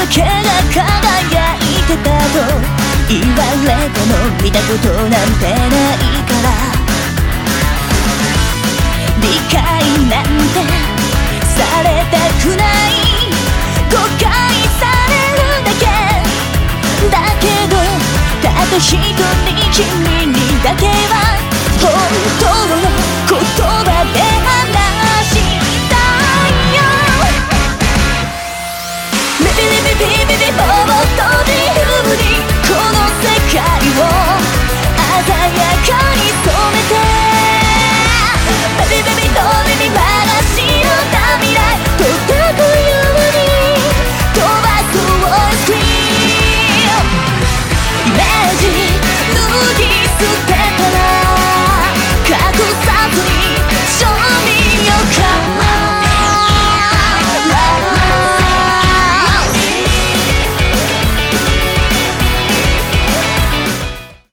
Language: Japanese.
だけが輝いてたと言われても見たことなんてないから理解なんてされたくない誤解されるだけだけどたった一人君にだけは本当の